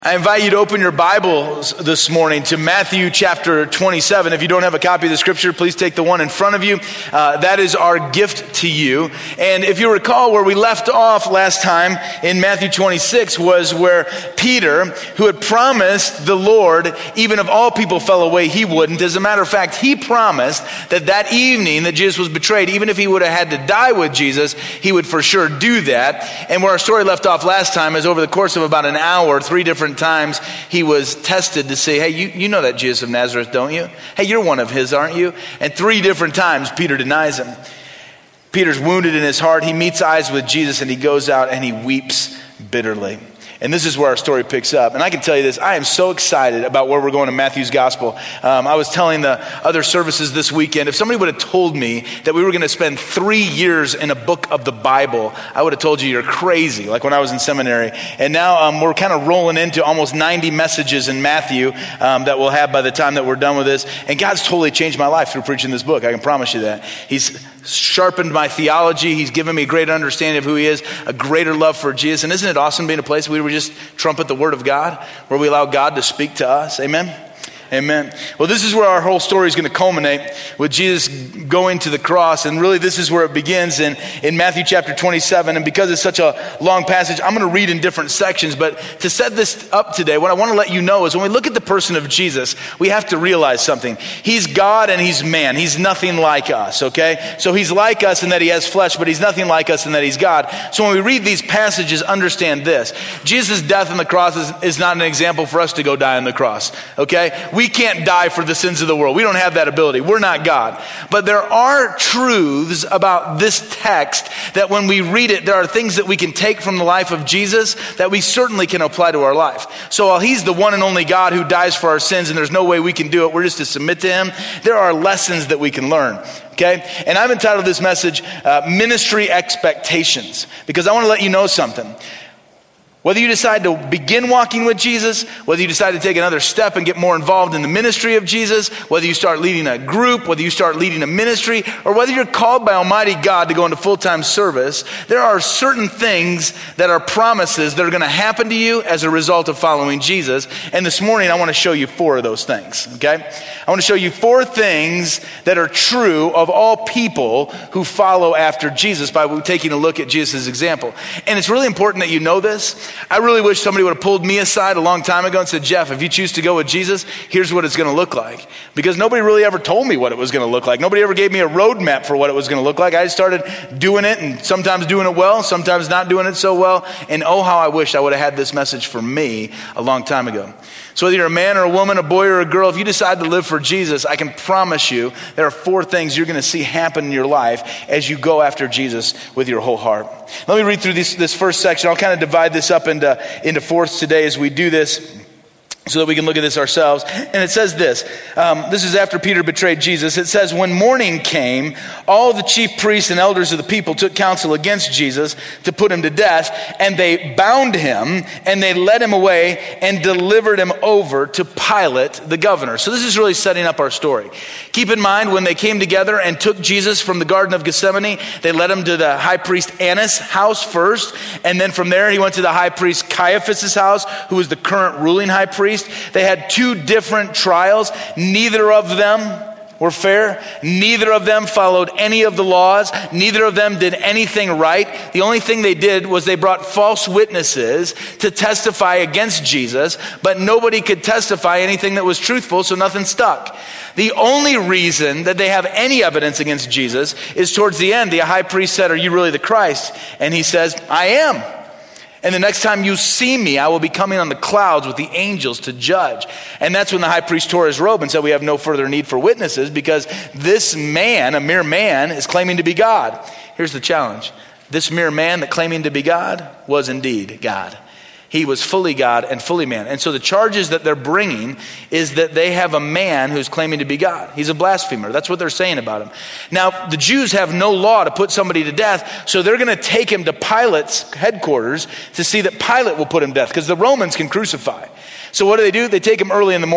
I invite you to open your Bibles this morning to Matthew chapter 27. If you don't have a copy of the scripture, please take the one in front of you. That is our gift to you. And if you recall, where we left off last time in Matthew 26 was where Peter, who had promised the Lord, even if all people fell away, he wouldn't. As a matter of fact, he promised that that evening that Jesus was betrayed, even if he would have had to die with Jesus, he would for sure do that. And where our story left off last time is over the course of about an hour, 3 different times he was tested to say, hey, you know that Jesus of Nazareth, don't you? Hey, you're one of his, aren't you? And 3 different times Peter denies him. Peter's wounded in his heart. He meets eyes with Jesus and he goes out and he weeps bitterly. And this is where our story picks up. And I can tell you this, I am so excited about where we're going in Matthew's gospel. I was telling the other services this weekend, if somebody would have told me that we were going to spend 3 years in a book of the Bible, I would have told you you're crazy, like when I was in seminary. And now we're kind of rolling into almost 90 messages in Matthew that we'll have by the time that we're done with this. And God's totally changed my life through preaching this book. I can promise you that. He's sharpened my theology. He's given me a greater understanding of who he is, a greater love for Jesus. And isn't it awesome being a place where we just trumpet the word of God, where we allow God to speak to us? Amen. Amen. Well, this is where our whole story is going to culminate, with Jesus going to the cross. And really, this is where it begins in Matthew chapter 27. And because it's such a long passage, I'm going to read in different sections. But to set this up today, what I want to let you know is when we look at the person of Jesus, we have to realize something. He's God and he's man. He's nothing like us, okay? So he's like us in that he has flesh, but he's nothing like us in that he's God. So when we read these passages, understand this. Jesus' death on the cross is not an example for us to go die on the cross, okay? We can't die for the sins of the world. We don't have that ability. We're not God. But there are truths about this text that when we read it, there are things that we can take from the life of Jesus that we certainly can apply to our life. So while he's the one and only God who dies for our sins and there's no way we can do it, we're just to submit to him, there are lessons that we can learn. Okay? And I've entitled this message, Ministry Expectations, because I want to let you know something. Whether you decide to begin walking with Jesus, whether you decide to take another step and get more involved in the ministry of Jesus, whether you start leading a group, whether you start leading a ministry, or whether you're called by Almighty God to go into full-time service, there are certain things that are promises that are going to happen to you as a result of following Jesus. And this morning, I want to show you 4 of those things, okay? I want to show you 4 things that are true of all people who follow after Jesus by taking a look at Jesus' example. And it's really important that you know this. I really wish somebody would have pulled me aside a long time ago and said, Jeff, if you choose to go with Jesus, here's what it's going to look like. Because nobody really ever told me what it was going to look like. Nobody ever gave me a roadmap for what it was going to look like. I just started doing it, and sometimes doing it well, sometimes not doing it so well. And oh, how I wish I would have had this message for me a long time ago. So whether you're a man or a woman, a boy or a girl, if you decide to live for Jesus, I can promise you there are 4 things you're going to see happen in your life as you go after Jesus with your whole heart. Let me read through this first section. I'll kind of divide this up into fourths today as we do this, so that we can look at this ourselves. And it says this. This is after Peter betrayed Jesus. It says, when morning came, all the chief priests and elders of the people took counsel against Jesus to put him to death. And they bound him and they led him away and delivered him over to Pilate, the governor. So this is really setting up our story. Keep in mind, when they came together and took Jesus from the Garden of Gethsemane, they led him to the high priest Annas' house first. And then from there, he went to the high priest Caiaphas' house, who was the current ruling high priest. They had 2 different trials. Neither of them were fair. Neither of them followed any of the laws. Neither of them did anything right. The only thing they did was they brought false witnesses to testify against Jesus, but nobody could testify anything that was truthful, so nothing stuck. The only reason that they have any evidence against Jesus is towards the end. The high priest said, "Are you really the Christ?" And he says, "I am. And the next time you see me, I will be coming on the clouds with the angels to judge." And that's when the high priest tore his robe and said, we have no further need for witnesses, because this man, a mere man, is claiming to be God. Here's the challenge. This mere man that claiming to be God was indeed God. He was fully God and fully man. And so the charges that they're bringing is that they have a man who's claiming to be God. He's a blasphemer. That's what they're saying about him. Now, the Jews have no law to put somebody to death, so they're going to take him to Pilate's headquarters to see that Pilate will put him to death, because the Romans can crucify. So what do? They take him early in the morning.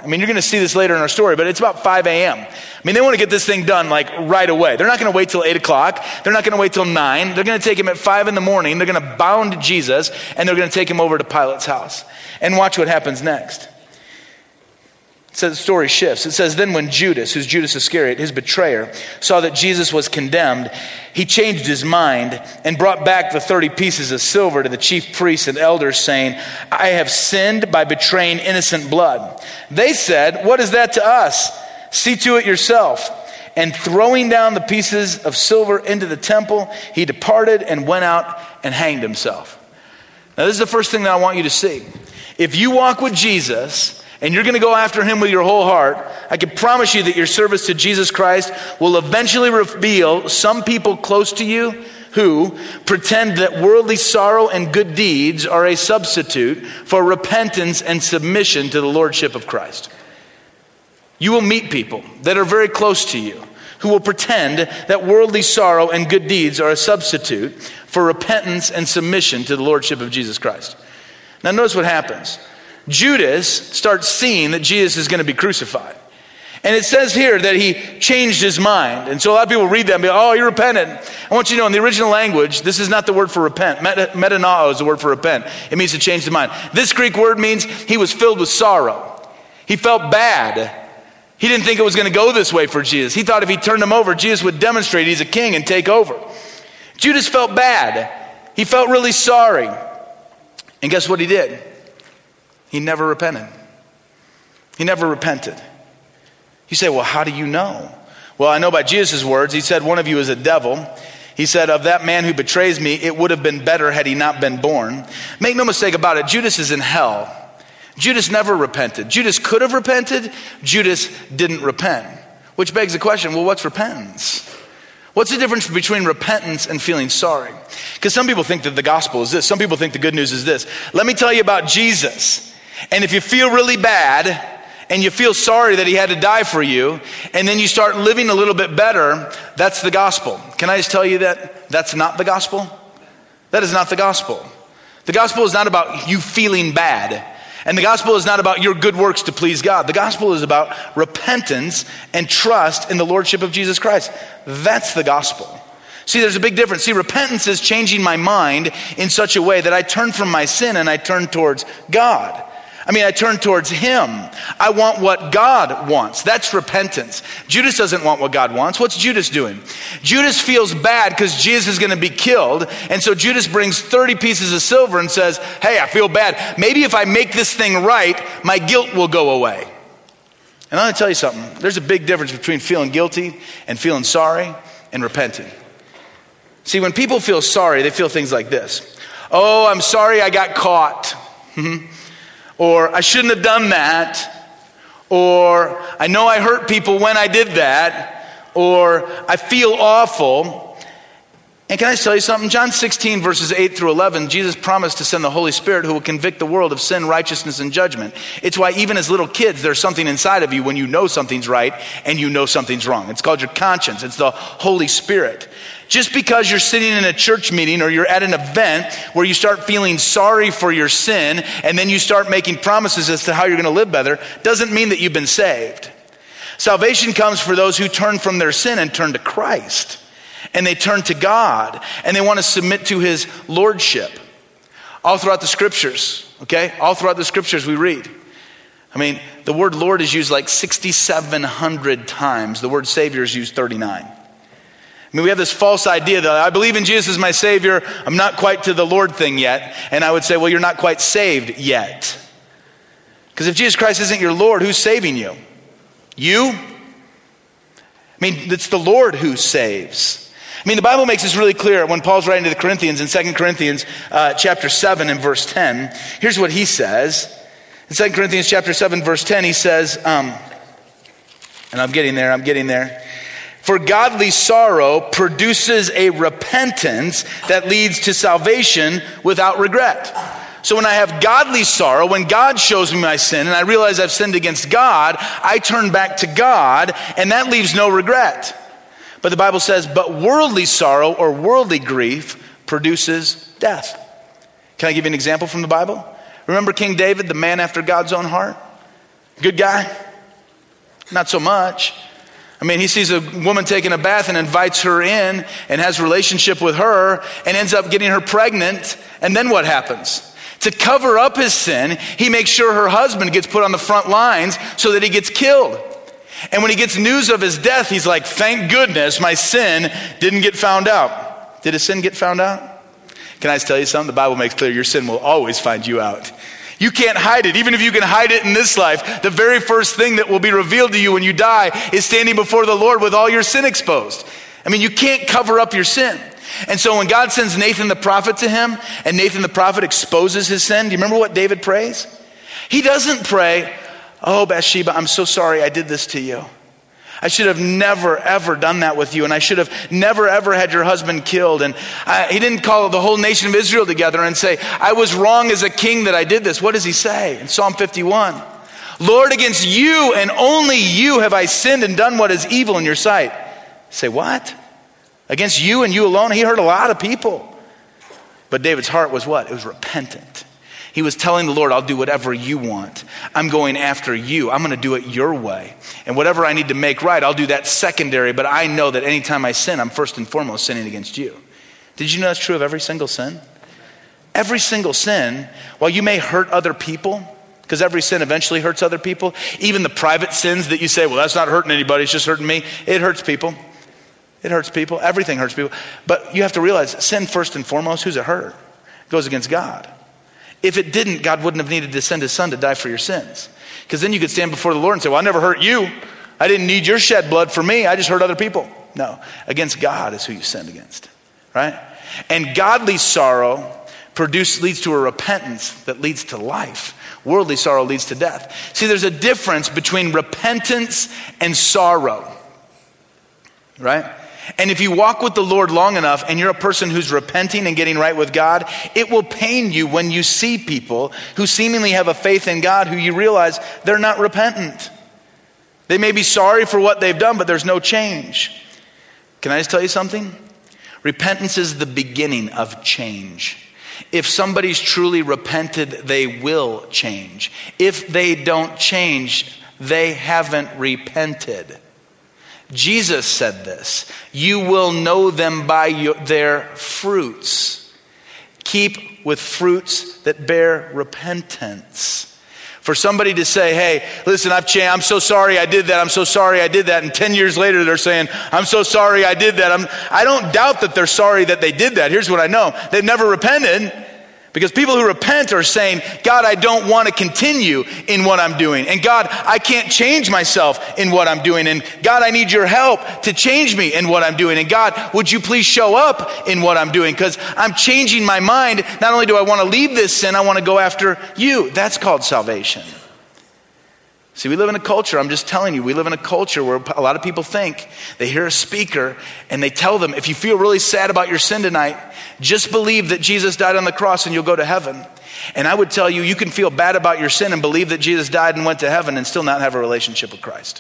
I mean, you're going to see this later in our story, but it's about 5 a.m. I mean, they want to get this thing done like right away. They're not going to wait till 8 o'clock. They're not going to wait till 9. They're going to take him at 5 in the morning. They're going to bound Jesus, and they're going to take him over to Pilate's house. And watch what happens next. It says the story shifts. It says, then when Judas, who's Judas Iscariot, his betrayer, saw that Jesus was condemned, he changed his mind and brought back the 30 pieces of silver to the chief priests and elders, saying, I have sinned by betraying innocent blood. They said, what is that to us? See to it yourself. And throwing down the pieces of silver into the temple, he departed and went out and hanged himself. Now, this is the first thing that I want you to see. If you walk with Jesus, and you're going to go after him with your whole heart, I can promise you that your service to Jesus Christ will eventually reveal some people close to you who pretend that worldly sorrow and good deeds are a substitute for repentance and submission to the lordship of Christ. You will meet people that are very close to you who will pretend that worldly sorrow and good deeds are a substitute for repentance and submission to the lordship of Jesus Christ. Now notice what happens. Judas starts seeing that Jesus is going to be crucified. And it says here that he changed his mind. And so a lot of people read that and be like, oh, you're repentant. I want you to know in the original language, this is not the word for repent. Metanao is the word for repent. It means to change the mind. This Greek word means he was filled with sorrow. He felt bad. He didn't think it was going to go this way for Jesus. He thought if he turned him over, Jesus would demonstrate he's a king and take over. Judas felt bad. He felt really sorry. And guess what he did? He never repented. He never repented. You say, well, how do you know? Well, I know by Jesus' words. He said, one of you is a devil. He said, of that man who betrays me, it would have been better had he not been born. Make no mistake about it, Judas is in hell. Judas never repented. Judas could have repented. Judas didn't repent. Which begs the question, well, what's repentance? What's the difference between repentance and feeling sorry? Because some people think that the gospel is this. Some people think the good news is this. Let me tell you about Jesus. And if you feel really bad and you feel sorry that he had to die for you, and then you start living a little bit better, that's the gospel. Can I just tell you that that's not the gospel? That is not the gospel. The gospel is not about you feeling bad. And the gospel is not about your good works to please God. The gospel is about repentance and trust in the lordship of Jesus Christ. That's the gospel. See, there's a big difference. See, repentance is changing my mind in such a way that I turn from my sin and I turn towards God. I turn towards him. I want what God wants. That's repentance. Judas doesn't want what God wants. What's Judas doing? Judas feels bad because Jesus is going to be killed. And so Judas brings 30 pieces of silver and says, hey, I feel bad. Maybe if I make this thing right, my guilt will go away. And I'm going to tell you something. There's a big difference between feeling guilty and feeling sorry and repenting. See, when people feel sorry, they feel things like this. Oh, I'm sorry I got caught. Or I shouldn't have done that. Or I know I hurt people when I did that. Or I feel awful. And can I tell you something? John 16 verses 8 through 11, Jesus promised to send the Holy Spirit who will convict the world of sin, righteousness, and judgment. It's why even as little kids, there's something inside of you when you know something's right and you know something's wrong. It's called your conscience. It's the Holy Spirit. Just because you're sitting in a church meeting or you're at an event where you start feeling sorry for your sin and then you start making promises as to how you're going to live better doesn't mean that you've been saved. Salvation comes for those who turn from their sin and turn to Christ. And they turn to God and they want to submit to his lordship. All throughout the scriptures, okay? All throughout the scriptures we read. The word Lord is used like 6,700 times. The word Savior is used 39. We have this false idea that I believe in Jesus as my Savior. I'm not quite to the Lord thing yet. And I would say, well, you're not quite saved yet. Because if Jesus Christ isn't your Lord, who's saving you? You? It's the Lord who saves. The Bible makes this really clear when Paul's writing to the Corinthians in 2 Corinthians chapter 7 and verse 10. Here's what he says. In 2 Corinthians chapter 7 verse 10, he says, and I'm getting there. For godly sorrow produces a repentance that leads to salvation without regret. So when I have godly sorrow, when God shows me my sin and I realize I've sinned against God, I turn back to God and that leaves no regret. But the Bible says, but worldly sorrow or worldly grief produces death. Can I give you an example from the Bible? Remember King David, the man after God's own heart? Good guy? Not so much. I mean, he sees a woman taking a bath and invites her in and has a relationship with her and ends up getting her pregnant. And then what happens? To cover up his sin, he makes sure her husband gets put on the front lines so that he gets killed. And when he gets news of his death, he's like, thank goodness my sin didn't get found out. Did his sin get found out? Can I just tell you something? The Bible makes clear your sin will always find you out. You can't hide it. Even if you can hide it in this life, the very first thing that will be revealed to you when you die is standing before the Lord with all your sin exposed. I mean, you can't cover up your sin. And so when God sends Nathan the prophet to him, and Nathan the prophet exposes his sin, do you remember what David prays? He doesn't pray, oh, Bathsheba, I'm so sorry I did this to you. I should have never, ever done that with you, and I should have never, ever had your husband killed. And he didn't call the whole nation of Israel together and say, I was wrong as a king that I did this. What does he say in Psalm 51? Lord, against you and only you have I sinned and done what is evil in your sight. Say, what? Against you and you alone? He hurt a lot of people. But David's heart was what? It was repentant. He was telling the Lord, I'll do whatever you want. I'm going after you. I'm going to do it your way. And whatever I need to make right, I'll do that secondary. But I know that anytime I sin, I'm first and foremost sinning against you. Did you know that's true of every single sin? Every single sin, while you may hurt other people, because every sin eventually hurts other people, even the private sins that you say, well, that's not hurting anybody, it's just hurting me. It hurts people. It hurts people. Everything hurts people. But you have to realize, sin first and foremost, who's it hurt? It goes against God. If it didn't, God wouldn't have needed to send his son to die for your sins. Because then you could stand before the Lord and say, well, I never hurt you. I didn't need your shed blood for me. I just hurt other people. No, against God is who you sinned against, right? And godly sorrow leads to a repentance that leads to life. Worldly sorrow leads to death. See, there's a difference between repentance and sorrow, right? And if you walk with the Lord long enough and you're a person who's repenting and getting right with God, it will pain you when you see people who seemingly have a faith in God who you realize they're not repentant. They may be sorry for what they've done, but there's no change. Can I just tell you something? Repentance is the beginning of change. If somebody's truly repented, they will change. If they don't change, they haven't repented. Jesus said this, you will know them by their fruits. Keep with fruits that bear repentance. For somebody to say, hey, listen, I've changed, I'm so sorry I did that, I'm so sorry I did that, and 10 years later they're saying, I'm so sorry I did that. I don't doubt that they're sorry that they did that. Here's what I know, they've never repented. Because people who repent are saying, God, I don't want to continue in what I'm doing. And God, I can't change myself in what I'm doing. And God, I need your help to change me in what I'm doing. And God, would you please show up in what I'm doing? Because I'm changing my mind. Not only do I want to leave this sin, I want to go after you. That's called salvation. See, we live in a culture, I'm just telling you, we live in a culture where a lot of people think, they hear a speaker and they tell them, if you feel really sad about your sin tonight, just believe that Jesus died on the cross and you'll go to heaven. And I would tell you, you can feel bad about your sin and believe that Jesus died and went to heaven and still not have a relationship with Christ.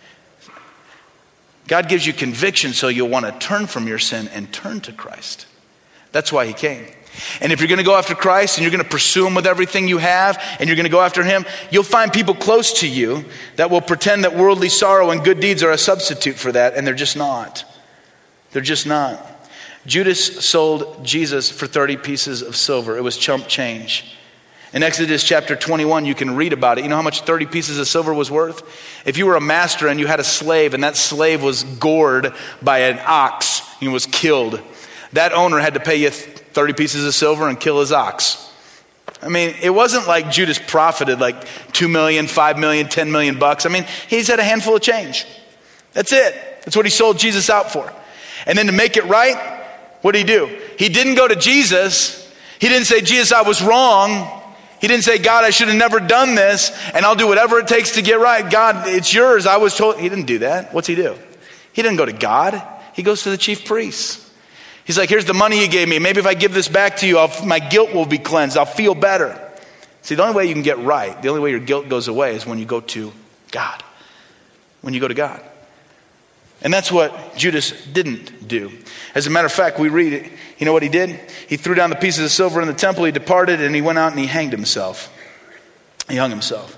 God gives you conviction so you'll want to turn from your sin and turn to Christ. That's why he came. And if you're going to go after Christ and you're going to pursue him with everything you have and you're going to go after him, you'll find people close to you that will pretend that worldly sorrow and good deeds are a substitute for that, and they're just not. They're just not. Judas sold Jesus for 30 pieces of silver. It was chump change. In Exodus chapter 21, you can read about it. You know how much 30 pieces of silver was worth? If you were a master and you had a slave and that slave was gored by an ox and was killed, that owner had to pay you 30 pieces of silver and kill his ox. I mean, it wasn't like Judas profited like 2 million, 5 million, 10 million bucks. I mean, he's had a handful of change. That's it. That's what he sold Jesus out for. And then to make it right, what did he do? He didn't go to Jesus. He didn't say, Jesus, I was wrong. He didn't say, God, I should have never done this, and I'll do whatever it takes to get right. God, it's yours. I was told. He didn't do that. What's he do? He didn't go to God. He goes to the chief priests. He's like, here's the money you gave me. Maybe if I give this back to you, my guilt will be cleansed. I'll feel better. See, the only way you can get right, the only way your guilt goes away is when you go to God. When you go to God. And that's what Judas didn't do. As a matter of fact, we read it. You know what he did? He threw down the pieces of silver in the temple. He departed and he went out and he hanged himself. He hung himself.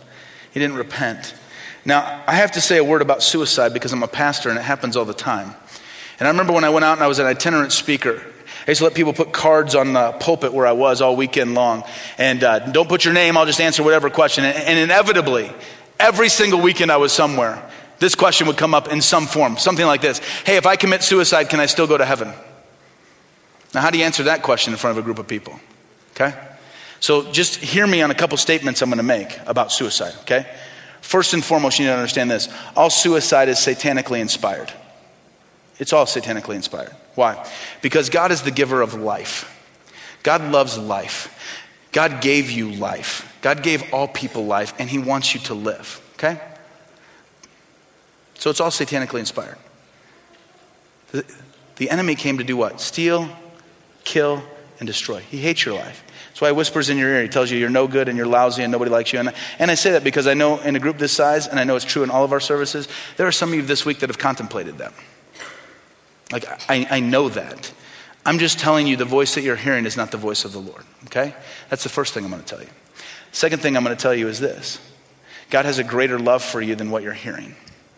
He didn't repent. Now, I have to say a word about suicide because I'm a pastor and it happens all the time. And I remember when I went out and I was an itinerant speaker, I used to let people put cards on the pulpit where I was all weekend long. And don't put your name, I'll just answer whatever question. And inevitably, every single weekend I was somewhere, this question would come up in some form, something like this. Hey, if I commit suicide, can I still go to heaven? Now, how do you answer that question in front of a group of people? Okay? So just hear me on a couple statements I'm going to make about suicide, okay? First and foremost, you need to understand this. All suicide is satanically inspired. It's all satanically inspired. Why? Because God is the giver of life. God loves life. God gave you life. God gave all people life, and he wants you to live, okay? So it's all satanically inspired. The enemy came to do what? Steal, kill, and destroy. He hates your life. That's why he whispers in your ear. He tells you you're no good and you're lousy and nobody likes you. And I say that because I know in a group this size, and I know it's true in all of our services, there are some of you this week that have contemplated that. Like, I know that. I'm just telling you the voice that you're hearing is not the voice of the Lord, okay? That's the first thing I'm going to tell you. Second thing I'm going to tell you is this. God has a greater love for you than what you're hearing.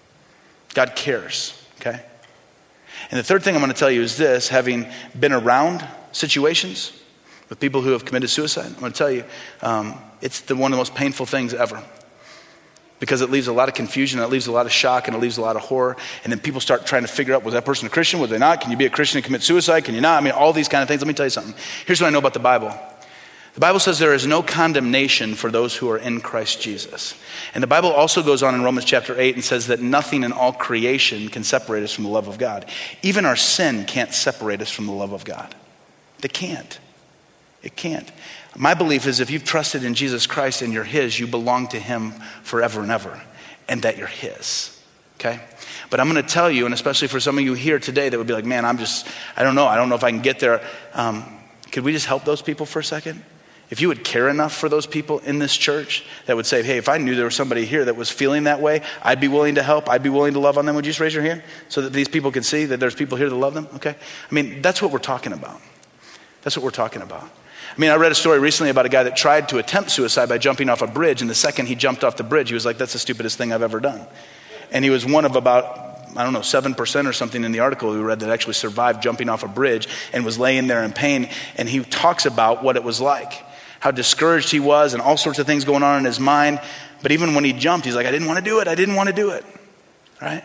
God cares, okay? And the third thing I'm going to tell you is this. Having been around situations with people who have committed suicide, I'm going to tell you, it's one of the most painful things ever. Because it leaves a lot of confusion, it leaves a lot of shock, and it leaves a lot of horror. And then people start trying to figure out, was that person a Christian? Was they not? Can you be a Christian and commit suicide? Can you not? I mean, all these kind of things. Let me tell you something. Here's what I know about the Bible. The Bible says there is no condemnation for those who are in Christ Jesus. And the Bible also goes on in Romans chapter 8 and says that nothing in all creation can separate us from the love of God. Even our sin can't separate us from the love of God. It can't. It can't. My belief is if you've trusted in Jesus Christ and you're his, you belong to him forever and ever, and that you're his, okay? But I'm going to tell you, and especially for some of you here today that would be like, man, I don't know if I can get there. Could we just help those people for a second? If you would care enough for those people in this church that would say, hey, if I knew there was somebody here that was feeling that way, I'd be willing to help. I'd be willing to love on them. Would you just raise your hand so that these people can see that there's people here that love them? Okay. I mean, that's what we're talking about. That's what we're talking about. I mean, I read a story recently about a guy that tried to attempt suicide by jumping off a bridge. And the second he jumped off the bridge, he was like, that's the stupidest thing I've ever done. And he was one of about 7% or something in the article we read that actually survived jumping off a bridge and was laying there in pain. And he talks about what it was like, how discouraged he was and all sorts of things going on in his mind. But even when he jumped, he's like, I didn't want to do it. I didn't want to do it. Right?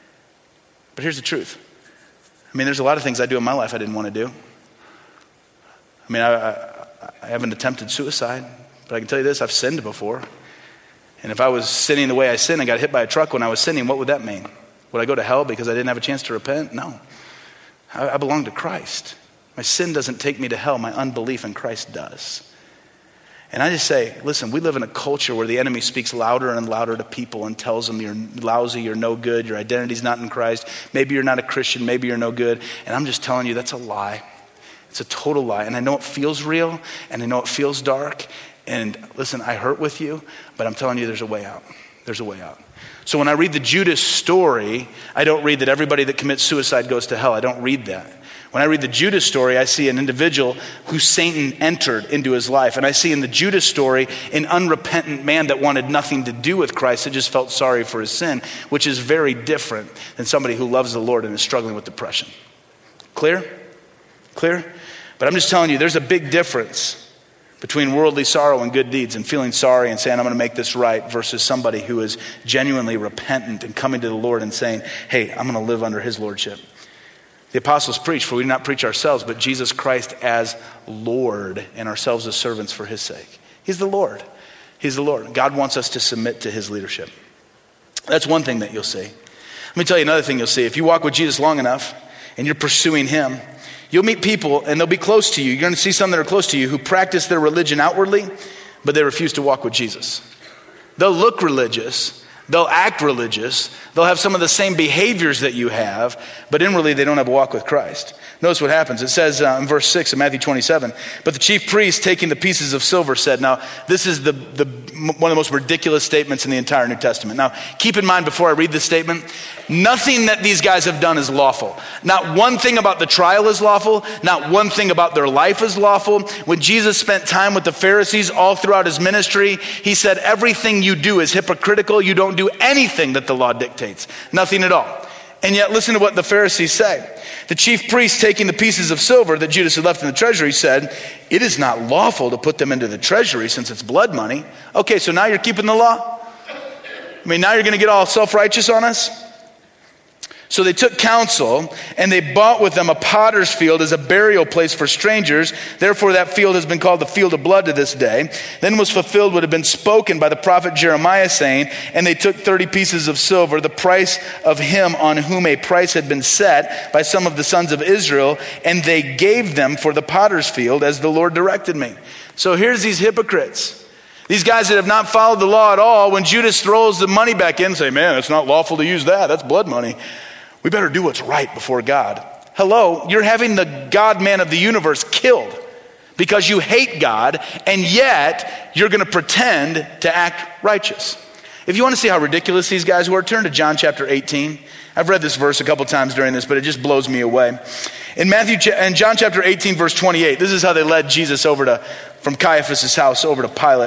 But here's the truth. I mean, there's a lot of things I do in my life I didn't want to do. I mean, I haven't attempted suicide, but I can tell you this, I've sinned before. And if I was sinning the way I sinned and got hit by a truck when I was sinning, what would that mean? Would I go to hell because I didn't have a chance to repent? No. I belong to Christ. My sin doesn't take me to hell. My unbelief in Christ does. And I just say, listen, we live in a culture where the enemy speaks louder and louder to people and tells them you're lousy, you're no good, your identity's not in Christ. Maybe you're not a Christian, maybe you're no good. And I'm just telling you that's a lie. It's a total lie. And I know it feels real, and I know it feels dark. And listen, I hurt with you, but I'm telling you there's a way out. There's a way out. So when I read the Judas story, I don't read that everybody that commits suicide goes to hell. I don't read that. When I read the Judas story, I see an individual who Satan entered into his life. And I see in the Judas story an unrepentant man that wanted nothing to do with Christ, that just felt sorry for his sin, which is very different than somebody who loves the Lord and is struggling with depression. Clear? Clear? But I'm just telling you, there's a big difference between worldly sorrow and good deeds and feeling sorry and saying, I'm going to make this right, versus somebody who is genuinely repentant and coming to the Lord and saying, hey, I'm going to live under his lordship. The apostles preach, for we do not preach ourselves, but Jesus Christ as Lord and ourselves as servants for his sake. He's the Lord. He's the Lord. God wants us to submit to his leadership. That's one thing that you'll see. Let me tell you another thing you'll see. If you walk with Jesus long enough and you're pursuing him, you'll meet people and they'll be close to you. You're going to see some that are close to you who practice their religion outwardly, but they refuse to walk with Jesus. They'll look religious. They'll act religious. They'll have some of the same behaviors that you have, but inwardly they don't have a walk with Christ. Notice what happens. It says in verse 6 of Matthew 27, but the chief priest, taking the pieces of silver, said, now this is one of the most ridiculous statements in the entire New Testament. Now keep in mind before I read this statement, nothing that these guys have done is lawful. Not one thing about the trial is lawful. Not one thing about their life is lawful. When Jesus spent time with the Pharisees all throughout his ministry, he said, everything you do is hypocritical. You don't do anything that the law dictates. Nothing at all. And yet listen to what the Pharisees say. The chief priest, taking the pieces of silver that Judas had left in the treasury, said, it is not lawful to put them into the treasury since it's blood money. Okay, so now you're keeping the law? I mean, now you're going to get all self-righteous on us? So they took counsel, and they bought with them a potter's field as a burial place for strangers. Therefore that field has been called the field of blood to this day. Then was fulfilled what had been spoken by the prophet Jeremiah, saying, and they took 30 pieces of silver, the price of him on whom a price had been set by some of the sons of Israel, and they gave them for the potter's field as the Lord directed me. So here's these hypocrites. These guys that have not followed the law at all, when Judas throws the money back in, say, man, it's not lawful to use that. That's blood money. We better do what's right before God. Hello, you're having the God-man of the universe killed because you hate God, and yet you're going to pretend to act righteous. If you want to see how ridiculous these guys were, turn to John chapter 18. I've read this verse a couple times during this, but it just blows me away. In John chapter 18, verse 28, this is how they led Jesus from Caiaphas' house over to Pilate.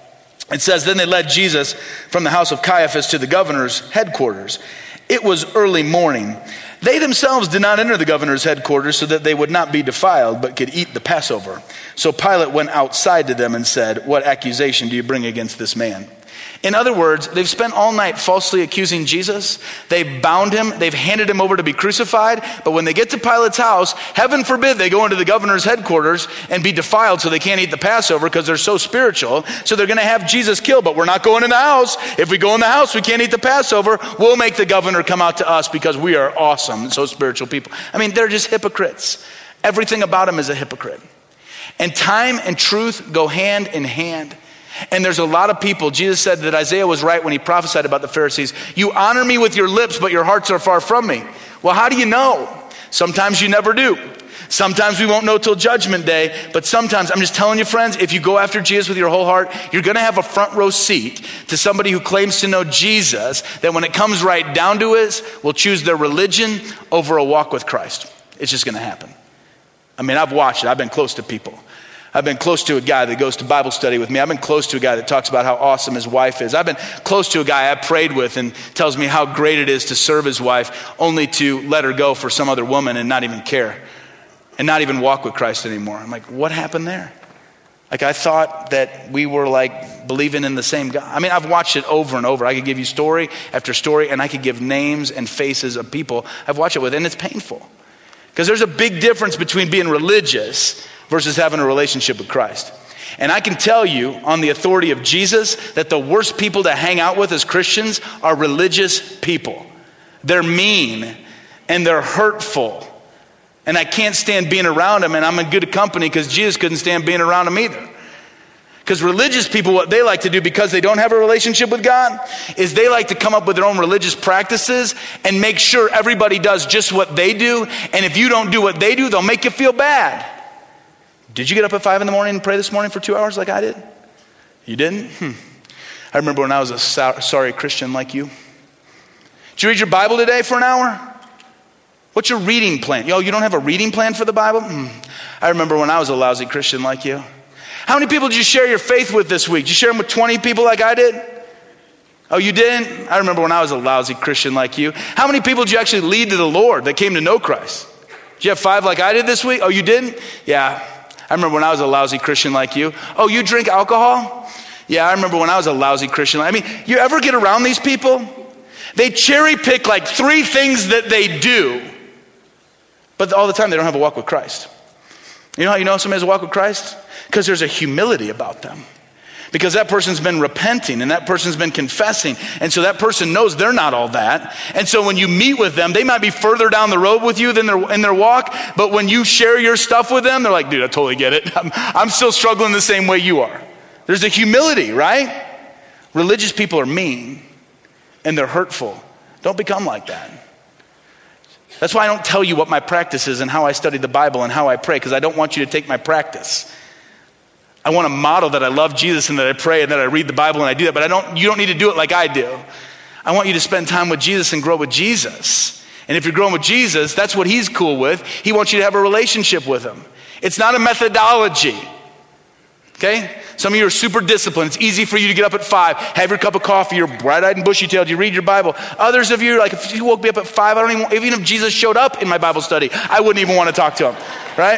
It says, then they led Jesus from the house of Caiaphas to the governor's headquarters. It was early morning. They themselves did not enter the governor's headquarters so that they would not be defiled, but could eat the Passover. So Pilate went outside to them and said, what accusation do you bring against this man? In other words, they've spent all night falsely accusing Jesus. They've bound him. They've handed him over to be crucified. But when they get to Pilate's house, heaven forbid they go into the governor's headquarters and be defiled so they can't eat the Passover because they're so spiritual. So they're going to have Jesus killed. But we're not going in the house. If we go in the house, we can't eat the Passover. We'll make the governor come out to us because we are awesome, so spiritual people. I mean, they're just hypocrites. Everything about them is a hypocrite. And time and truth go hand in hand. And there's a lot of people, Jesus said that Isaiah was right when he prophesied about the Pharisees. You honor me with your lips, but your hearts are far from me. Well, how do you know? Sometimes you never do. Sometimes we won't know till judgment day, but sometimes, I'm just telling you friends, if you go after Jesus with your whole heart, you're going to have a front row seat to somebody who claims to know Jesus, that when it comes right down to it, will choose their religion over a walk with Christ. It's just going to happen. I mean, I've watched it. I've been close to people. I've been close to a guy that goes to Bible study with me. I've been close to a guy that talks about how awesome his wife is. I've been close to a guy I prayed with and tells me how great it is to serve his wife, only to let her go for some other woman and not even care and not even walk with Christ anymore. I'm like, what happened there? Like, I thought that we were like believing in the same God. I mean, I've watched it over and over. I could give you story after story, and I could give names and faces of people I've watched it with, and it's painful. Because there's a big difference between being religious versus having a relationship with Christ. And I can tell you on the authority of Jesus that the worst people to hang out with as Christians are religious people. They're mean and they're hurtful. And I can't stand being around them, and I'm in good company because Jesus couldn't stand being around them either. Because religious people, what they like to do because they don't have a relationship with God is they like to come up with their own religious practices and make sure everybody does just what they do. And if you don't do what they do, they'll make you feel bad. Did you get up at 5 a.m. and pray this morning for 2 hours like I did? You didn't? I remember when I was a sorry Christian like you. Did you read your Bible today for an hour? What's your reading plan? You don't have a reading plan for the Bible? I remember when I was a lousy Christian like you. How many people did you share your faith with this week? Did you share them with 20 people like I did? Oh, you didn't? I remember when I was a lousy Christian like you. How many people did you actually lead to the Lord that came to know Christ? Did you have 5 like I did this week? Oh, you didn't? Yeah. I remember when I was a lousy Christian like you. Oh, you drink alcohol? Yeah, I remember when I was a lousy Christian. I mean, you ever get around these people? They cherry pick like 3 things that they do, but all the time they don't have a walk with Christ. You know how you know somebody has a walk with Christ? Because there's a humility about them. Because that person's been repenting and that person's been confessing. And so that person knows they're not all that. And so when you meet with them, they might be further down the road with you than in their walk. But when you share your stuff with them, they're like, dude, I totally get it. I'm still struggling the same way you are. There's a humility, right? Religious people are mean and they're hurtful. Don't become like that. That's why I don't tell you what my practice is and how I study the Bible and how I pray, because I don't want you to take my practice. I want to model that I love Jesus and that I pray and that I read the Bible and I do that, but you don't need to do it like I do. I want you to spend time with Jesus and grow with Jesus. And if you're growing with Jesus, that's what he's cool with. He wants you to have a relationship with him. It's not a methodology. Okay? Some of you are super disciplined. It's easy for you to get up at 5, have your cup of coffee, you're bright-eyed and bushy-tailed, you read your Bible. Others of you, like if you woke me up at 5, even if Jesus showed up in my Bible study, I wouldn't even want to talk to him, right?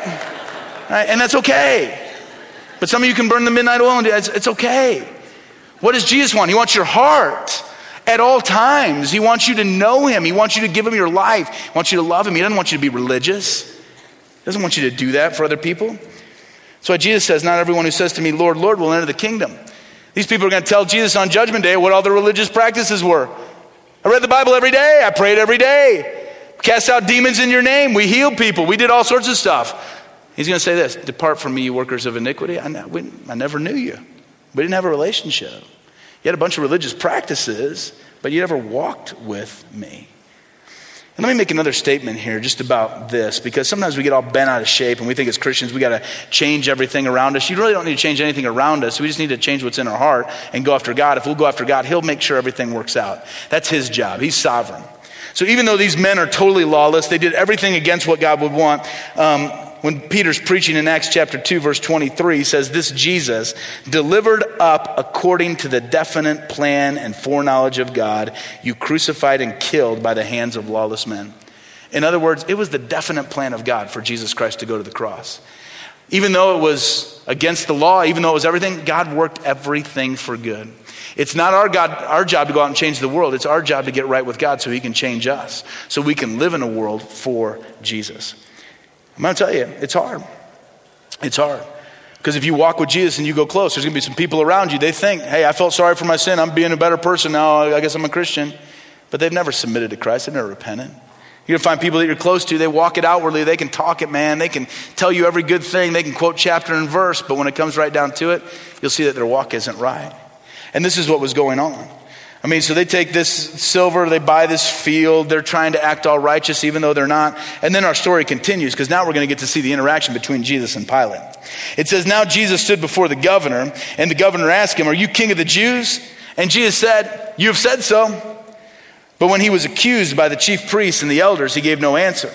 And that's okay. But some of you can burn the midnight oil and it's okay. What does Jesus want? He wants your heart at all times. He wants you to know him. He wants you to give him your life. He wants you to love him. He doesn't want you to be religious. He doesn't want you to do that for other people. That's why Jesus says, not everyone who says to me, Lord, Lord, will enter the kingdom. These people are going to tell Jesus on Judgment Day what all their religious practices were. I read the Bible every day. I prayed every day. Cast out demons in your name. We healed people. We did all sorts of stuff. He's going to say this, depart from me, you workers of iniquity. I never knew you. We didn't have a relationship. You had a bunch of religious practices, but you never walked with me. And let me make another statement here just about this, because sometimes we get all bent out of shape and we think as Christians we got to change everything around us. You really don't need to change anything around us. We just need to change what's in our heart and go after God. If we'll go after God, he'll make sure everything works out. That's his job. He's sovereign. So even though these men are totally lawless, they did everything against what God would want. When Peter's preaching in Acts chapter 2, verse 23, he says, this Jesus, delivered up according to the definite plan and foreknowledge of God, you crucified and killed by the hands of lawless men. In other words, it was the definite plan of God for Jesus Christ to go to the cross. Even though it was against the law, even though it was everything, God worked everything for good. It's not our job to go out and change the world. It's our job to get right with God so he can change us, so we can live in a world for Jesus. I'm going to tell you, it's hard. It's hard. Because if you walk with Jesus and you go close, there's going to be some people around you. They think, hey, I felt sorry for my sin. I'm being a better person now. I guess I'm a Christian. But they've never submitted to Christ. They've never repented. You're going to find people that you're close to. They walk it outwardly. They can talk it, man. They can tell you every good thing. They can quote chapter and verse. But when it comes right down to it, you'll see that their walk isn't right. And this is what was going on. I mean, so they take this silver, they buy this field, they're trying to act all righteous even though they're not. And then our story continues, because now we're going to get to see the interaction between Jesus and Pilate. It says, now Jesus stood before the governor, and the governor asked him, are you king of the Jews? And Jesus said, you have said so. But when he was accused by the chief priests and the elders, he gave no answer.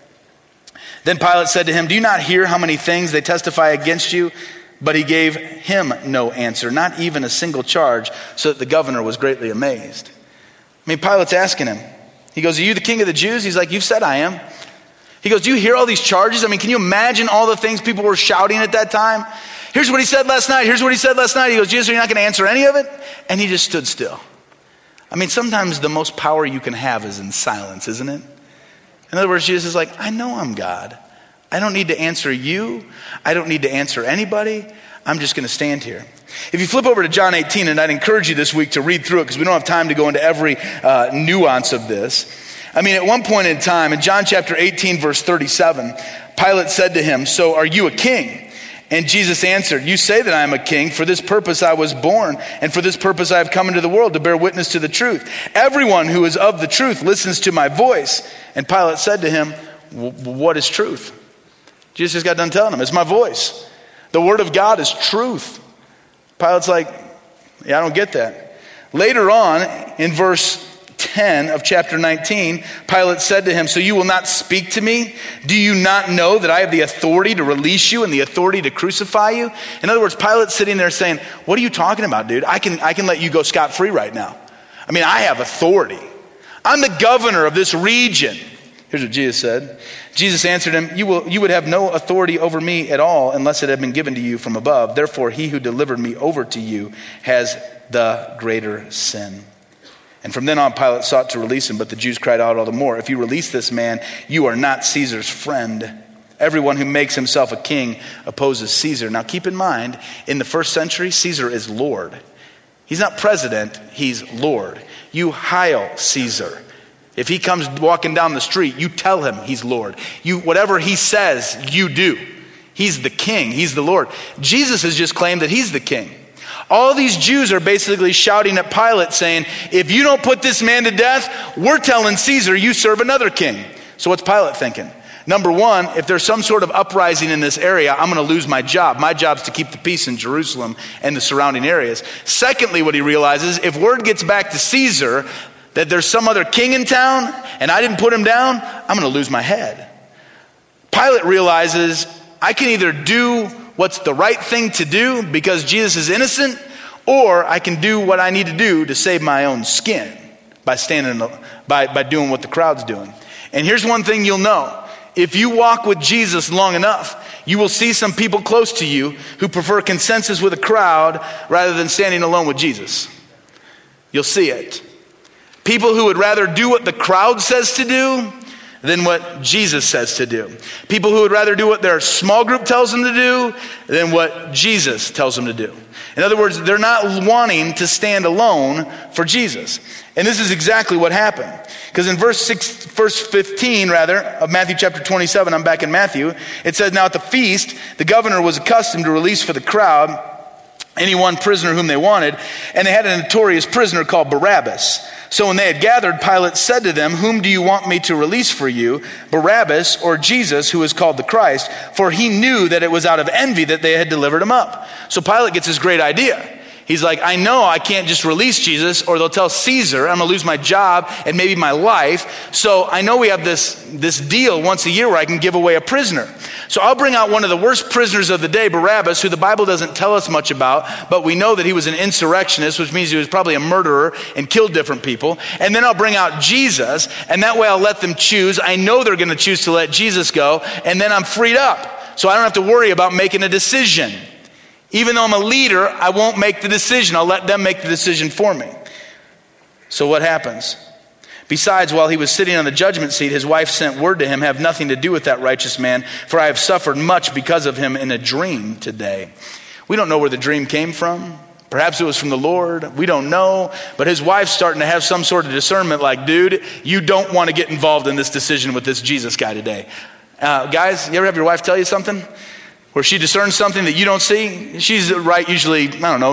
Then Pilate said to him, do you not hear how many things they testify against you? But he gave him no answer, not even a single charge, so that the governor was greatly amazed. I mean, Pilate's asking him. He goes, are you the king of the Jews? He's like, you've said I am. He goes, do you hear all these charges? I mean, can you imagine all the things people were shouting at that time? Here's what he said last night. Here's what he said last night. He goes, Jesus, are you not going to answer any of it? And he just stood still. I mean, sometimes the most power you can have is in silence, isn't it? In other words, Jesus is like, I know I'm God. I don't need to answer you. I don't need to answer anybody. I'm just going to stand here. If you flip over to John 18, and I'd encourage you this week to read through it because we don't have time to go into every nuance of this. I mean, at one point in time, in John chapter 18, verse 37, Pilate said to him, so are you a king? And Jesus answered, you say that I am a king. For this purpose I was born, and for this purpose I have come into the world, to bear witness to the truth. Everyone who is of the truth listens to my voice. And Pilate said to him, what is truth? Jesus just got done telling him, it's my voice. The word of God is truth. Pilate's like, yeah, I don't get that. Later on, in verse 10 of chapter 19, Pilate said to him, so you will not speak to me? Do you not know that I have the authority to release you and the authority to crucify you? In other words, Pilate's sitting there saying, what are you talking about, dude? I can let you go scot-free right now. I mean, I have authority. I'm the governor of this region. Here's what Jesus said. Jesus answered him, you would have no authority over me at all unless it had been given to you from above. Therefore, he who delivered me over to you has the greater sin. And from then on, Pilate sought to release him, but the Jews cried out all the more, if you release this man, you are not Caesar's friend. Everyone who makes himself a king opposes Caesar. Now keep in mind, in the first century, Caesar is Lord. He's not president, he's Lord. You hail Caesar. If he comes walking down the street, you tell him he's Lord. Whatever he says, you do. He's the king. He's the Lord. Jesus has just claimed that he's the king. All these Jews are basically shouting at Pilate saying, if you don't put this man to death, we're telling Caesar you serve another king. So what's Pilate thinking? Number one, if there's some sort of uprising in this area, I'm going to lose my job. My job's to keep the peace in Jerusalem and the surrounding areas. Secondly, what he realizes, if word gets back to Caesar that there's some other king in town and I didn't put him down, I'm going to lose my head. Pilate realizes I can either do what's the right thing to do because Jesus is innocent, or I can do what I need to do to save my own skin by doing what the crowd's doing. And here's one thing you'll know. If you walk with Jesus long enough, you will see some people close to you who prefer consensus with a crowd rather than standing alone with Jesus. You'll see it. People who would rather do what the crowd says to do than what Jesus says to do. People who would rather do what their small group tells them to do than what Jesus tells them to do. In other words, they're not wanting to stand alone for Jesus. And this is exactly what happened. Because in verse 15 of Matthew chapter 27, I'm back in Matthew, it says, now at the feast, the governor was accustomed to release for the crowd any one prisoner whom they wanted, and they had a notorious prisoner called Barabbas. So when they had gathered, Pilate said to them, whom do you want me to release for you, Barabbas or Jesus, who is called the Christ? For he knew that it was out of envy that they had delivered him up. So Pilate gets this great idea. He's like, I know I can't just release Jesus or they'll tell Caesar I'm going to lose my job and maybe my life. So I know we have this deal once a year where I can give away a prisoner. So I'll bring out one of the worst prisoners of the day, Barabbas, who the Bible doesn't tell us much about, but we know that he was an insurrectionist, which means he was probably a murderer and killed different people. And then I'll bring out Jesus, and that way I'll let them choose. I know they're going to choose to let Jesus go, and then I'm freed up. So I don't have to worry about making a decision. Even though I'm a leader, I won't make the decision. I'll let them make the decision for me. So what happens? Besides, while he was sitting on the judgment seat, his wife sent word to him, have nothing to do with that righteous man, for I have suffered much because of him in a dream today. We don't know where the dream came from. Perhaps it was from the Lord. We don't know. But his wife's starting to have some sort of discernment like, dude, you don't want to get involved in this decision with this Jesus guy today. Guys, you ever have your wife tell you something where she discerns something that you don't see? She's right usually,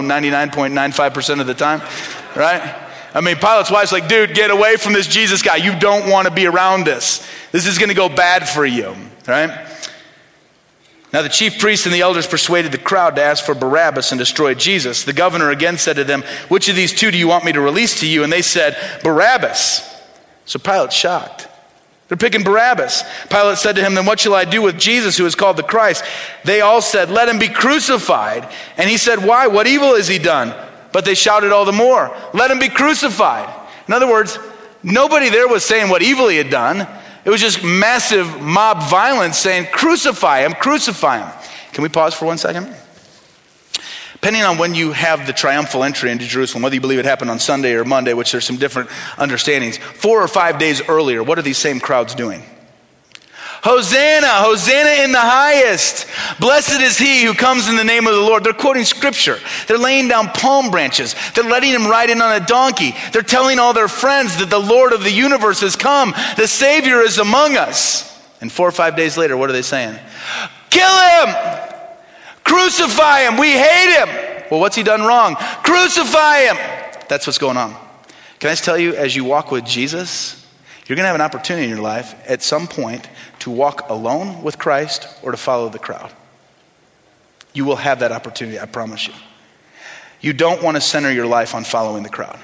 99.95% of the time, right? I mean, Pilate's wife's like, dude, get away from this Jesus guy. You don't want to be around this. This is going to go bad for you, right? Now the chief priests and the elders persuaded the crowd to ask for Barabbas and destroy Jesus. The governor again said to them, which of these two do you want me to release to you? And they said, Barabbas. So Pilate's shocked. They're picking Barabbas. Pilate said to him, then what shall I do with Jesus who is called the Christ? They all said, let him be crucified. And he said, why? What evil has he done? But they shouted all the more, let him be crucified. In other words, nobody there was saying what evil he had done. It was just massive mob violence saying, crucify him, crucify him. Can we pause for 1 second? Depending on when you have the triumphal entry into Jerusalem, whether you believe it happened on Sunday or Monday, which there's some different understandings, 4 or 5 days earlier, what are these same crowds doing? Hosanna, Hosanna in the highest. Blessed is he who comes in the name of the Lord. They're quoting scripture. They're laying down palm branches. They're letting him ride in on a donkey. They're telling all their friends that the Lord of the universe has come. The Savior is among us. And 4 or 5 days later, what are they saying? Kill him! Crucify him! We hate him! Well, what's he done wrong? Crucify him! That's what's going on. Can I just tell you, as you walk with Jesus, you're going to have an opportunity in your life at some point to walk alone with Christ or to follow the crowd. You will have that opportunity, I promise you. You don't want to center your life on following the crowd.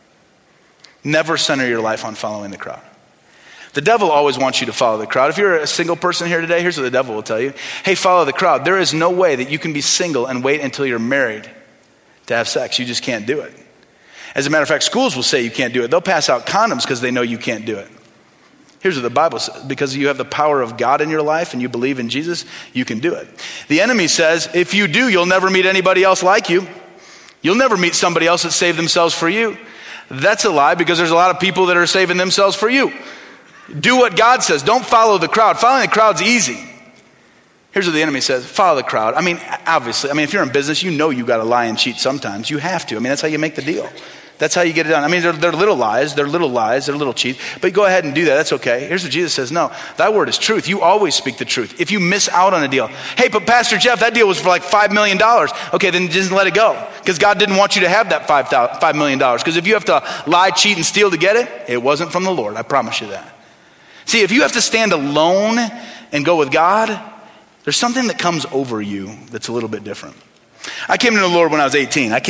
Never center your life on following the crowd. The devil always wants you to follow the crowd. If you're a single person here today, here's what the devil will tell you. Hey, follow the crowd. There is no way that you can be single and wait until you're married to have sex. You just can't do it. As a matter of fact, schools will say you can't do it. They'll pass out condoms because they know you can't do it. Here's what the Bible says. Because you have the power of God in your life and you believe in Jesus, you can do it. The enemy says, if you do, you'll never meet anybody else like you. You'll never meet somebody else that saved themselves for you. That's a lie, because there's a lot of people that are saving themselves for you. Do what God says. Don't follow the crowd. Following the crowd's easy. Here's what the enemy says. Follow the crowd. I mean, obviously, if you're in business, you know you got to lie and cheat sometimes. You have to. That's how you make the deal. That's how you get it done. They're little lies, they're little cheats, but go ahead and do that. That's okay. Here's what Jesus says. No, thy word is truth. You always speak the truth. If you miss out on a deal, hey, but Pastor Jeff, that deal was for like $5 million. Okay, then just let it go, because God didn't want you to have that $5 million. Because if you have to lie, cheat, and steal to get it, it wasn't from the Lord. I promise you that. See, if you have to stand alone and go with God, there's something that comes over you that's a little bit different. I came to the Lord when I was 18. I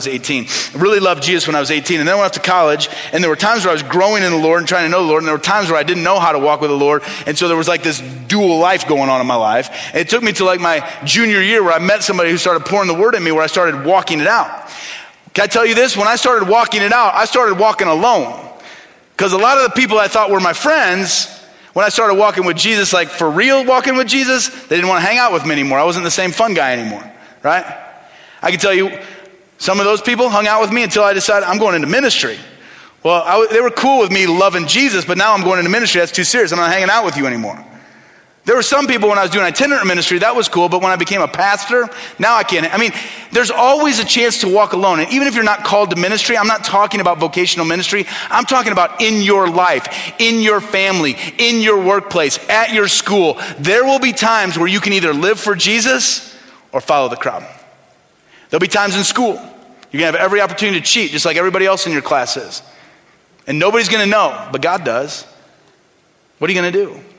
really loved Jesus when I was 18. And then I went off to college, and there were times where I was growing in the Lord and trying to know the Lord, and there were times where I didn't know how to walk with the Lord. And so there was like this dual life going on in my life. And it took me to like my junior year where I met somebody who started pouring the word in me, where I started walking it out. Can I tell you this? When I started walking it out, I started walking alone. Because a lot of the people I thought were my friends, when I started walking with Jesus, like for real walking with Jesus, they didn't want to hang out with me anymore. I wasn't the same fun guy anymore. Right? I can tell you, some of those people hung out with me until I decided I'm going into ministry. Well, they were cool with me loving Jesus, but now I'm going into ministry. That's too serious. I'm not hanging out with you anymore. There were some people when I was doing itinerant ministry, that was cool, but when I became a pastor, now I can't. I mean, there's always a chance to walk alone. And even if you're not called to ministry, I'm not talking about vocational ministry. I'm talking about in your life, in your family, in your workplace, at your school. There will be times where you can either live for Jesus or follow the crowd. There'll be times in school you're going to have every opportunity to cheat, just like everybody else in your class is. And nobody's going to know, but God does. What are you going to do?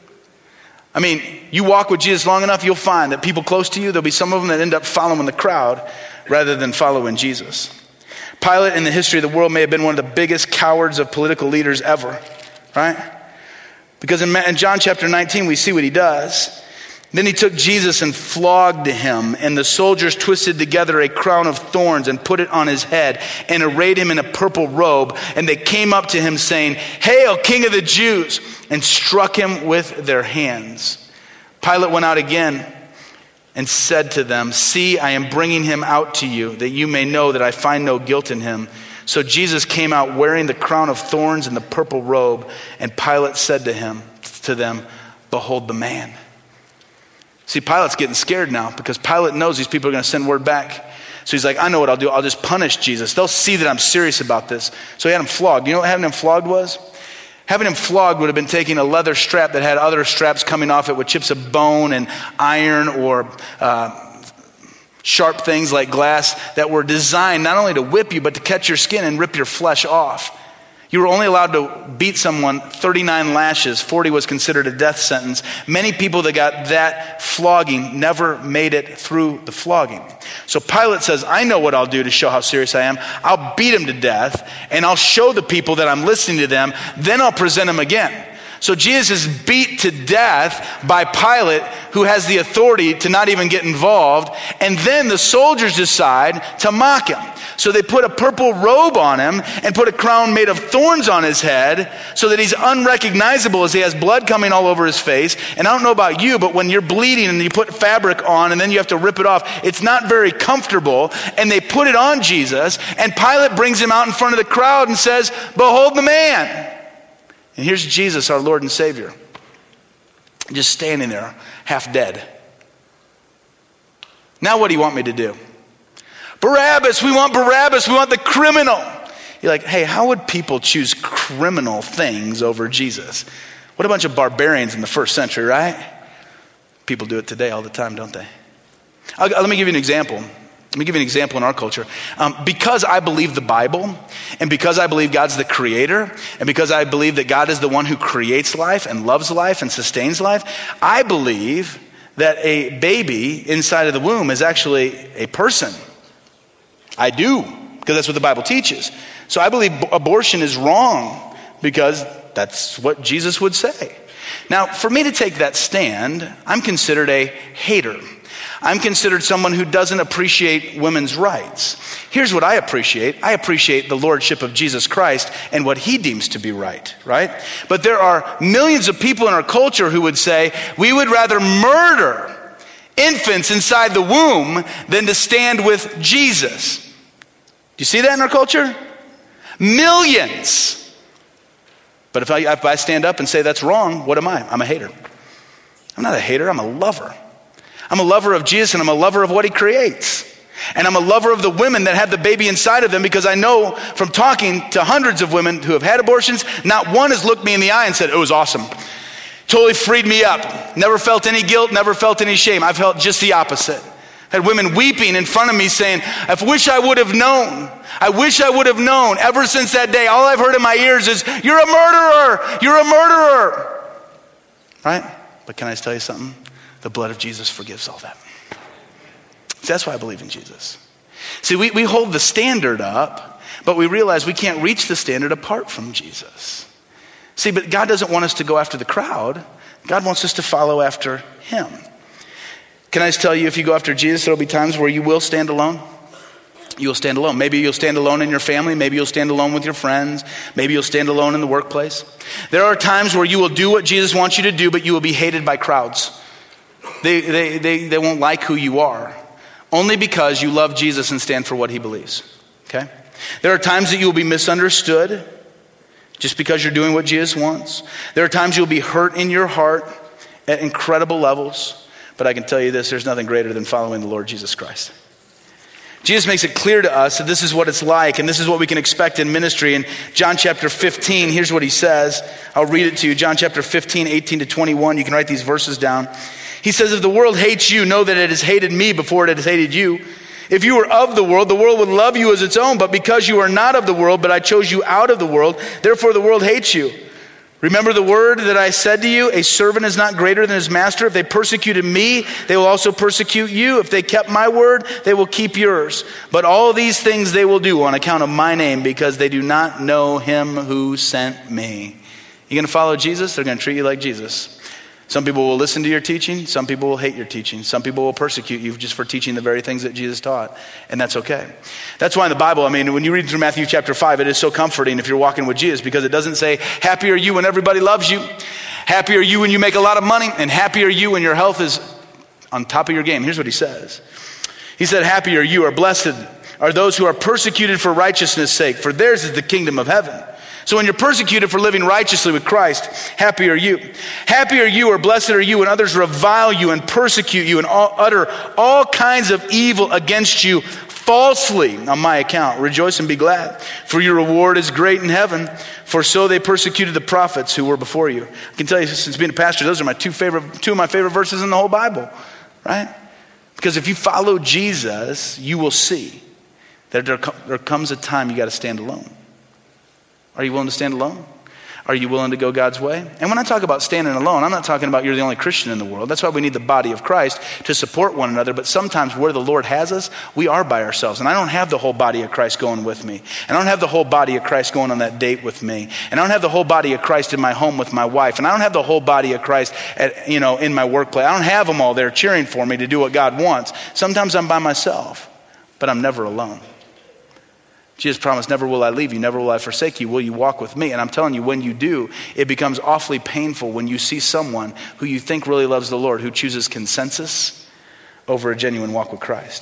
I mean, you walk with Jesus long enough, you'll find that people close to you, there'll be some of them that end up following the crowd rather than following Jesus. Pilate in the history of the world may have been one of the biggest cowards of political leaders ever, right? Because in John chapter 19, we see what he does. Then he took Jesus and flogged him, and the soldiers twisted together a crown of thorns and put it on his head and arrayed him in a purple robe. And they came up to him saying, "Hail, King of the Jews," and struck him with their hands. Pilate went out again and said to them, "See, I am bringing him out to you, that you may know that I find no guilt in him." So Jesus came out wearing the crown of thorns and the purple robe, and Pilate said to them, "Behold the man." See, Pilate's getting scared now because Pilate knows these people are going to send word back. So he's like, I know what I'll do. I'll just punish Jesus. They'll see that I'm serious about this. So he had him flogged. You know what having him flogged was? Having him flogged would have been taking a leather strap that had other straps coming off it with chips of bone and iron or sharp things like glass that were designed not only to whip you, but to catch your skin and rip your flesh off. You were only allowed to beat someone 39 lashes. 40 was considered a death sentence. Many people that got that flogging never made it through the flogging. So Pilate says, I know what I'll do to show how serious I am. I'll beat him to death, and I'll show the people that I'm listening to them. Then I'll present him again. So Jesus is beat to death by Pilate, who has the authority to not even get involved. And then the soldiers decide to mock him. So they put a purple robe on him and put a crown made of thorns on his head so that he's unrecognizable as he has blood coming all over his face. And I don't know about you, but when you're bleeding and you put fabric on and then you have to rip it off, it's not very comfortable. And they put it on Jesus, and Pilate brings him out in front of the crowd and says, "Behold the man." And here's Jesus, our Lord and Savior, just standing there, half dead. Now what do you want me to do? Barabbas, we want Barabbas, we want the criminal. You're like, hey, how would people choose criminal things over Jesus? What a bunch of barbarians in the first century, right? People do it today all the time, don't they? Let me give you an example. Let me give you an example in our culture. Because I believe the Bible, and because I believe God's the creator, and because I believe that God is the one who creates life and loves life and sustains life, I believe that a baby inside of the womb is actually a person. I do, because that's what the Bible teaches. So I believe abortion is wrong because that's what Jesus would say. Now, for me to take that stand, I'm considered a hater. I'm considered someone who doesn't appreciate women's rights. Here's what I appreciate. I appreciate the lordship of Jesus Christ and what he deems to be right? But there are millions of people in our culture who would say, we would rather murder infants inside the womb than to stand with Jesus. Do you see that in our culture? Millions. But if I stand up and say that's wrong, what am I? I'm a hater. I'm not a hater, I'm a lover. I'm a lover of Jesus, and I'm a lover of what he creates. And I'm a lover of the women that have the baby inside of them, because I know from talking to hundreds of women who have had abortions, not one has looked me in the eye and said, it was awesome. Totally freed me up. Never felt any guilt, never felt any shame. I felt just the opposite. Had women weeping in front of me saying, I wish I would have known. I wish I would have known. Ever since that day, all I've heard in my ears is, you're a murderer. You're a murderer. right? But can I tell you something? The blood of Jesus forgives all that. See, that's why I believe in Jesus. See, we hold the standard up, but we realize we can't reach the standard apart from Jesus. See, but God doesn't want us to go after the crowd. God wants us to follow after him. Can I just tell you, if you go after Jesus, there will be times where you will stand alone. You will stand alone. Maybe you'll stand alone in your family. Maybe you'll stand alone with your friends. Maybe you'll stand alone in the workplace. There are times where you will do what Jesus wants you to do, but you will be hated by crowds. They won't like who you are, only because you love Jesus and stand for what he believes. Okay? There are times that you will be misunderstood just because you're doing what Jesus wants. There are times you'll be hurt in your heart at incredible levels. But I can tell you this, there's nothing greater than following the Lord Jesus Christ. Jesus makes it clear to us that this is what it's like, and this is what we can expect in ministry. In John chapter 15, here's what he says. I'll read it to you. John chapter 15, 18 to 21. You can write these verses down. He says, if the world hates you, know that it has hated me before it has hated you. If you were of the world would love you as its own. But because you are not of the world, but I chose you out of the world, therefore the world hates you. Remember the word that I said to you, a servant is not greater than his master. If they persecuted me, they will also persecute you. If they kept my word, they will keep yours. But all these things they will do on account of my name, because they do not know him who sent me. You going to follow Jesus? They're going to treat you like Jesus. Some people will listen to your teaching. Some people will hate your teaching. Some people will persecute you just for teaching the very things that Jesus taught. And that's okay. That's why in the Bible, when you read through Matthew chapter 5, it is so comforting if you're walking with Jesus, because it doesn't say, happy are you when everybody loves you. Happy are you when you make a lot of money. And happy are you when your health is on top of your game. Here's what he says. He said, happy are you, or blessed are those who are persecuted for righteousness' sake, for theirs is the kingdom of heaven. So when you're persecuted for living righteously with Christ, happy are you. Happy are you, or blessed are you when others revile you and persecute you and utter all kinds of evil against you falsely on my account. Rejoice and be glad, for your reward is great in heaven, for so they persecuted the prophets who were before you. I can tell you, since being a pastor, those are my two of my favorite verses in the whole Bible, right? Because if you follow Jesus, you will see that there comes a time you got to stand alone. Are you willing to stand alone? Are you willing to go God's way? And when I talk about standing alone, I'm not talking about you're the only Christian in the world. That's why we need the body of Christ to support one another. But sometimes where the Lord has us, we are by ourselves. And I don't have the whole body of Christ going with me. And I don't have the whole body of Christ going on that date with me. And I don't have the whole body of Christ in my home with my wife. And I don't have the whole body of Christ in my workplace. I don't have them all there cheering for me to do what God wants. Sometimes I'm by myself, but I'm never alone. Jesus promised, never will I leave you, never will I forsake you. Will you walk with me? And I'm telling you, when you do, it becomes awfully painful when you see someone who you think really loves the Lord, who chooses consensus over a genuine walk with Christ.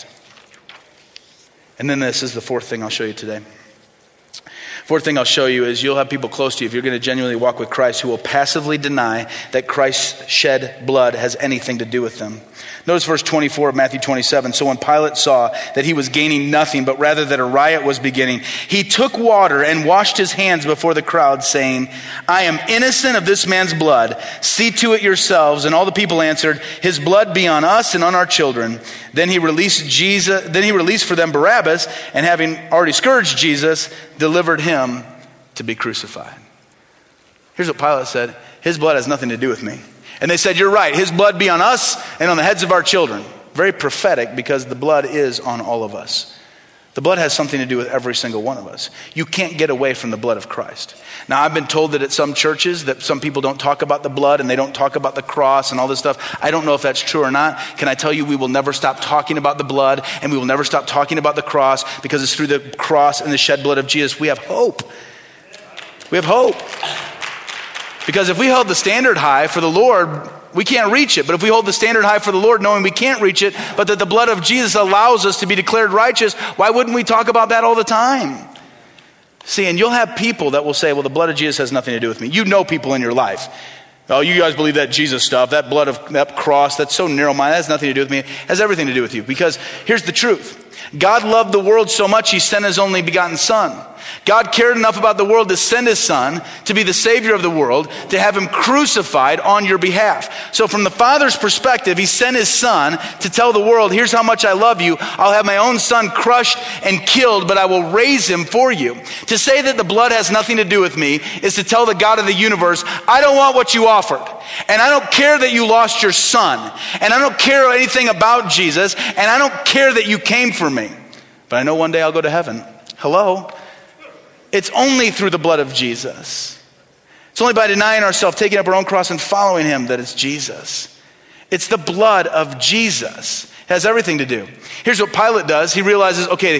And then this is the fourth thing I'll show you today. Fourth thing I'll show you is you'll have people close to you, if you're going to genuinely walk with Christ, who will passively deny that Christ's shed blood has anything to do with them. Notice verse 24 of Matthew 27. So when Pilate saw that he was gaining nothing, but rather that a riot was beginning, he took water and washed his hands before the crowd, saying, I am innocent of this man's blood. See to it yourselves. And all the people answered, his blood be on us and on our children. Then he released for them Barabbas, and having already scourged Jesus, delivered him to be crucified. Here's what Pilate said. His blood has nothing to do with me. And they said, you're right. His blood be on us and on the heads of our children. Very prophetic, because the blood is on all of us. The blood has something to do with every single one of us. You can't get away from the blood of Christ. Now, I've been told that at some churches that some people don't talk about the blood and they don't talk about the cross and all this stuff. I don't know if that's true or not. Can I tell you, we will never stop talking about the blood, and we will never stop talking about the cross, because it's through the cross and the shed blood of Jesus we have hope. We have hope. Because if we held the standard high for the Lord, we can't reach it. But if we hold the standard high for the Lord, knowing we can't reach it, but that the blood of Jesus allows us to be declared righteous, why wouldn't we talk about that all the time? See, and you'll have people that will say, well, the blood of Jesus has nothing to do with me. You know people in your life. Oh, you guys believe that Jesus stuff, that blood of that cross, that's so narrow-minded, that has nothing to do with me. It has everything to do with you. Because here's the truth. God loved the world so much, he sent his only begotten son. God cared enough about the world to send his son to be the savior of the world, to have him crucified on your behalf. So from the Father's perspective, he sent his son to tell the world, here's how much I love you. I'll have my own son crushed and killed, but I will raise him for you. To say that the blood has nothing to do with me is to tell the God of the universe, I don't want what you offered. And I don't care that you lost your son. And I don't care anything about Jesus. And I don't care that you came for me. But I know one day I'll go to heaven. Hello? It's only through the blood of Jesus. It's only by denying ourselves, taking up our own cross and following him that it's Jesus. It's the blood of Jesus. It has everything to do. Here's what Pilate does. He realizes, okay,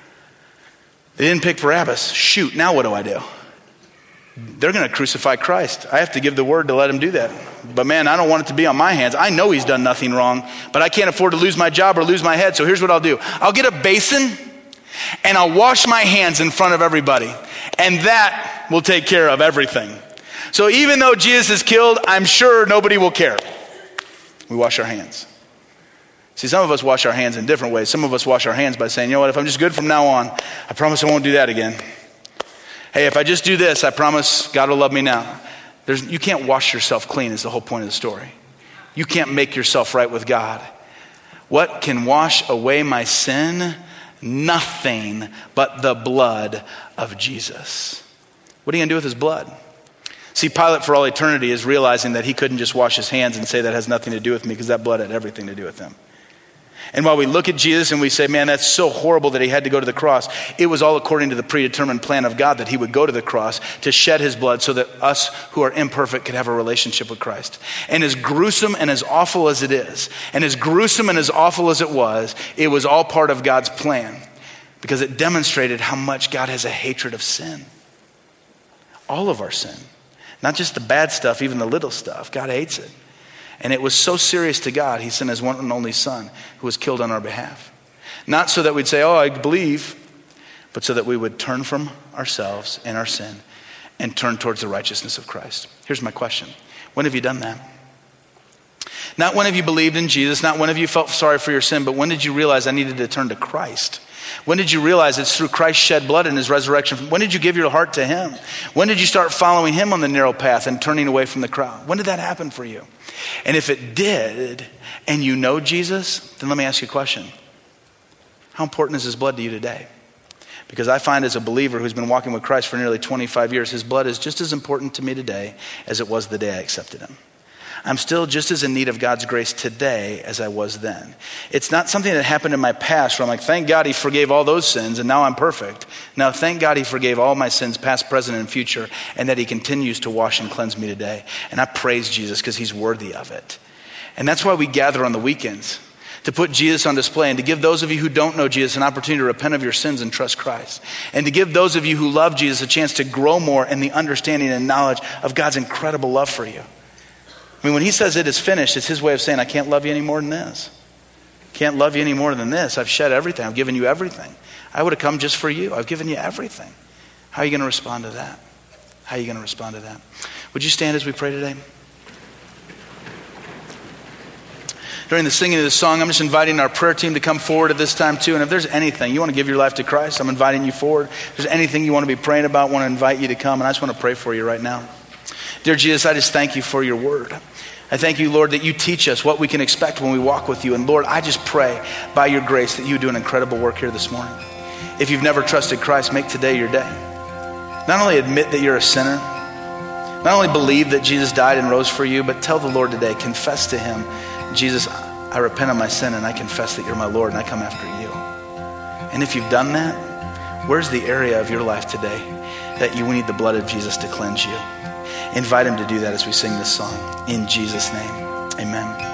they didn't pick Barabbas. Shoot, now what do I do? They're going to crucify Christ. I have to give the word to let him do that. But man, I don't want it to be on my hands. I know he's done nothing wrong, but I can't afford to lose my job or lose my head. So here's what I'll do. I'll get a basin and I'll wash my hands in front of everybody. And that will take care of everything. So even though Jesus is killed, I'm sure nobody will care. We wash our hands. See, some of us wash our hands in different ways. Some of us wash our hands by saying, you know what, if I'm just good from now on, I promise I won't do that again. Hey, if I just do this, I promise God will love me now. You can't wash yourself clean is the whole point of the story. You can't make yourself right with God. What can wash away my sin? Nothing but the blood of Jesus. What are you going to do with his blood? See, Pilate for all eternity is realizing that he couldn't just wash his hands and say that has nothing to do with me, because that blood had everything to do with him. And while we look at Jesus and we say, man, that's so horrible that he had to go to the cross, it was all according to the predetermined plan of God that he would go to the cross to shed his blood so that us who are imperfect could have a relationship with Christ. And as gruesome and as awful as it is, and as gruesome and as awful as it was all part of God's plan, because it demonstrated how much God has a hatred of sin. All of our sin. Not just the bad stuff, even the little stuff. God hates it. And it was so serious to God, he sent his one and only son who was killed on our behalf. Not so that we'd say, oh, I believe, but so that we would turn from ourselves and our sin and turn towards the righteousness of Christ. Here's my question. When have you done that? Not when have you believed in Jesus, not when have you felt sorry for your sin, but when did you realize I needed to turn to Christ? When did you realize it's through Christ's shed blood and his resurrection? When did you give your heart to him? When did you start following him on the narrow path and turning away from the crowd? When did that happen for you? And if it did, and you know Jesus, then let me ask you a question. How important is his blood to you today? Because I find as a believer who's been walking with Christ for nearly 25 years, his blood is just as important to me today as it was the day I accepted him. I'm still just as in need of God's grace today as I was then. It's not something that happened in my past where I'm like, thank God he forgave all those sins and now I'm perfect. No, thank God he forgave all my sins, past, present, and future, and that he continues to wash and cleanse me today. And I praise Jesus because he's worthy of it. And that's why we gather on the weekends, to put Jesus on display and to give those of you who don't know Jesus an opportunity to repent of your sins and trust Christ. And to give those of you who love Jesus a chance to grow more in the understanding and knowledge of God's incredible love for you. I mean, when he says it is finished, it's his way of saying, I can't love you any more than this. Can't love you any more than this. I've shed everything. I've given you everything. I would have come just for you. I've given you everything. How are you going to respond to that? How are you going to respond to that? Would you stand as we pray today? During the singing of this song, I'm just inviting our prayer team to come forward at this time too. And if there's anything, you want to give your life to Christ, I'm inviting you forward. If there's anything you want to be praying about, I want to invite you to come. And I just want to pray for you right now. Dear Jesus, I just thank you for your word. I thank you, Lord, that you teach us what we can expect when we walk with you. And Lord, I just pray by your grace that you do an incredible work here this morning. If you've never trusted Christ, make today your day. Not only admit that you're a sinner, not only believe that Jesus died and rose for you, but tell the Lord today, confess to him, Jesus, I repent of my sin and I confess that you're my Lord and I come after you. And if you've done that, where's the area of your life today that you need the blood of Jesus to cleanse you? Invite him to do that as we sing this song. In Jesus' name, amen.